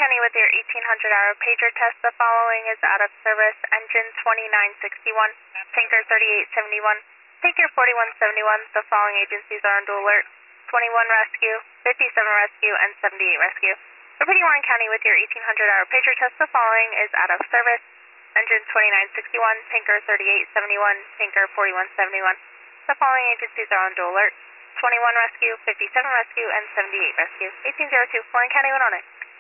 County with your 1800-hour pager test. The following is out of service. Engine 2961, tanker 3871, tanker 4171. The following agencies are under alert. 21 rescue, 57 rescue, and 78 rescue. Repeating Warren County with your 1800-hour pager test. The following is out of service. Engine 2961, tanker 3871, tanker 4171. The following agencies are under alert. 21 rescue, 57 rescue, and 78 rescue. 1802, Warren County, 1 on it.